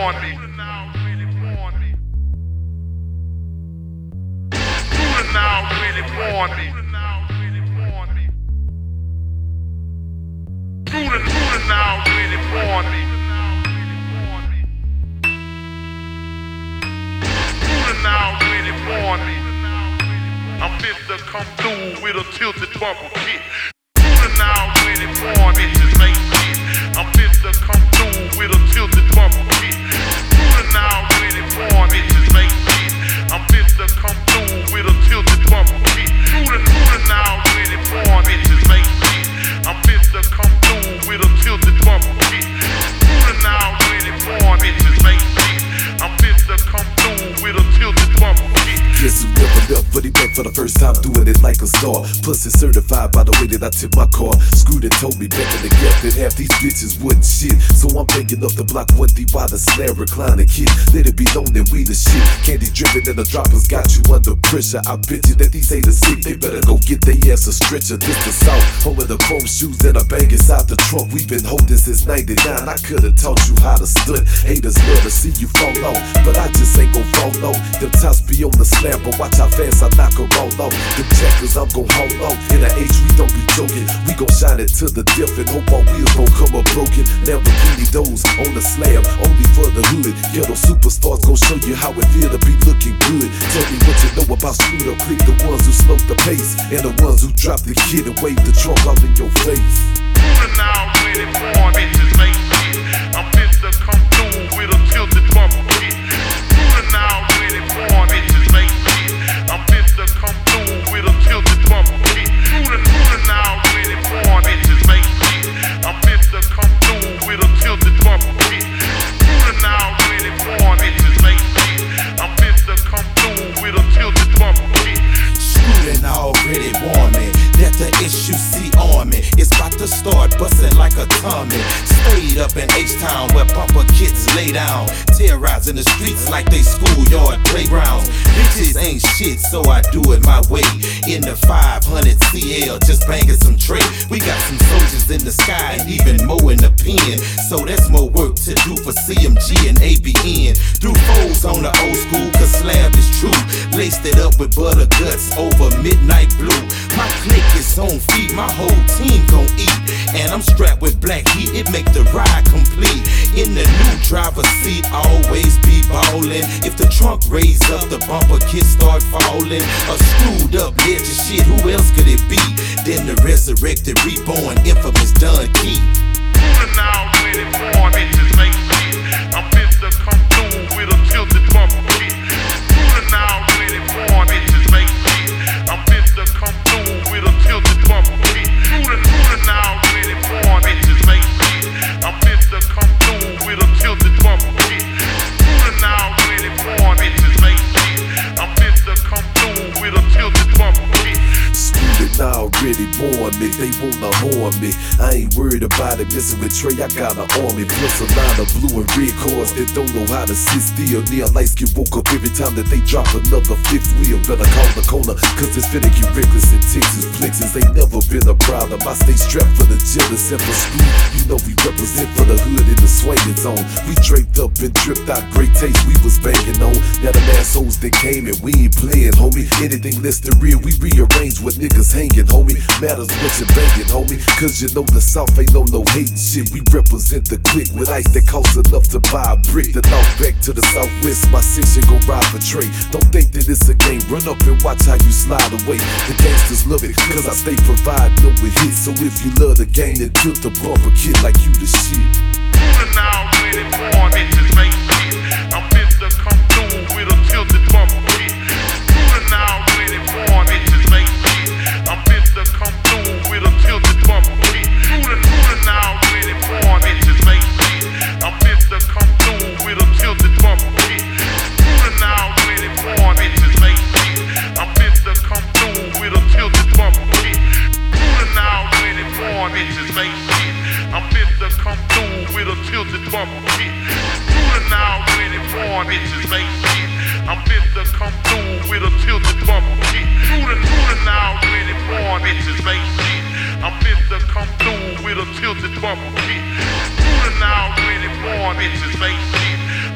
I'm fit to come through with a tilted bumper kit. Shooting out when it born, bitches make shit. I'm fit to come through with a tilted bumper kit. Shooting out when it born, bitches make shit. I'm fit to come through with a tilted bumper kit. Shooting out when it born, bitches make shit. I'm fit to come through with a tilted bumper kit. Shooting out when it born, bitches make shit. I'm fit to come through with a tilted bumper kit. Guess who never left, but he back for the first time doing it like a star. Plus it's certified by the way that I tip my car. Screwed and told me back in the gap that half these bitches wouldn't shit. So I'm banging up the block 1D while the snare reclining kid. Let it be known that we the shit. Candy dripping and the droppers got you under pressure. I bet you that these haters sick, they better go get their ass a stretcher. This the South, home of the chrome shoes and a bang inside the trunk. We've been holding since 99, I could've taught you how to stunt. Haters love to see you fall off, but I just ain't gon' fall low. Them tops be on the slam, but watch how fast I knock them all off. Them checkers I'm gon' hold on. In the H we don't be joking. We gon' shine it to the death and hope our wheels gon' come up broken. Lamborghini doors on the slab, only for the hood. Ghetto superstars gon' show you how it feel to be looking good. Tell me what you know about Screwed Up Click, the ones who slow the pace, and the ones who drop the kid and wave the trunk all in your face. Shooting out when it born, bitches make shit. I'm fit to come through with a tilted bumper kit. Shooting out when it born, bitches make shit. I'm fit to come through with a tilted bumper kit. Shooting out when it born, bitches make shit. I'm fit to come through with a tilted bumper kit. Shooting out when it born, bitches make shit. I'm fit to come through with a tilted bumper kit. Screwed already warned me that the issue see on me. It's about to start busting like a Tommy. Stayed up in H-Town where bumper kids lay down, terrorizing the streets like they schoolyard playgrounds. Bitches ain't shit, so I do it my way. In the 500 CL, just banging some tray. We got some soldiers in the sky and even more in the pen. So that's more work to do for CMG and ABN. Threw foes on the old school, cause slab is true. Laced it up with butter guts over midnight blue. My clique is on feet, my whole team gon' eat. And I'm strapped with black heat, it make the ride complete. In the new driver's seat, always be ballin'. If the trunk raise up, the bumper kids start falling. A screwed up ledge of shit, who else could it be? Then the resurrected, reborn, infamous Don Key. Shooting out when it born, bitches make shit. I'm fit to come through with a tilted bumper kit. Shooting out when it born, bitches make shit. I'm fit to come through with a tilted bumper kit. Shooting out when it born, bitches make shit. I'm fit to come through with a tilted bumper kit. Shooting out when it born, bitches make shit. I'm fit to come through with a tilted bumper kit. Screwed already born me, they wanna harm me. I ain't worried about it, messing with Trey, I got an army. Plus a line of blue and red cars that don't know how to sit still. Neon lights get woke up every time that they drop another fifth wheel. Better call the corner, cause it's finna get reckless in Texas. Flexes ain't never been a problem. I stay strapped for the jealous and for Screwed. You know we represent for the hood in the swinging zone. We draped up and dripped out great taste we was banging on. Now them assholes that came and we ain't playing, homie. Anything less than real, we rearrange with niggas hanging, homie. Matters what you banging, homie. Cause you know the South ain't no hating shit. We represent the clique with ice that costs enough to buy a brick. The north back to the southwest, my section gon' ride for Trey. Don't think that it's a game, run up and watch how you slide away. The gangsters love it, cause I stay providing them with hits. So if you love the game, then tilt the bumper kid like you the shit. Shooting out when it born, bitches make shit. I'm fit to come through with a tilted bumper kit. Shooting out when it born, bitches make shit. I'm fit to come through with a tilted bumper kit. Shooting out when it born, bitches make shit. I'm fit to come through with a tilted bumper kit. Shooting out when it born, bitches make shit. I'm fit to come through with a tilted bumper kit. Shooting out when it born, bitches make shit. I'm fit to come through with a tilted bumper kit. Shooting out when it born, bitches make shit. I'm fit to come through with a tilted bumper kit. Shooting out when it born, bitches make shit. I'm fit to come through with a tilted bumper kit. Shooting out when it born, bitches make shit. I'm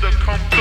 Mr. Come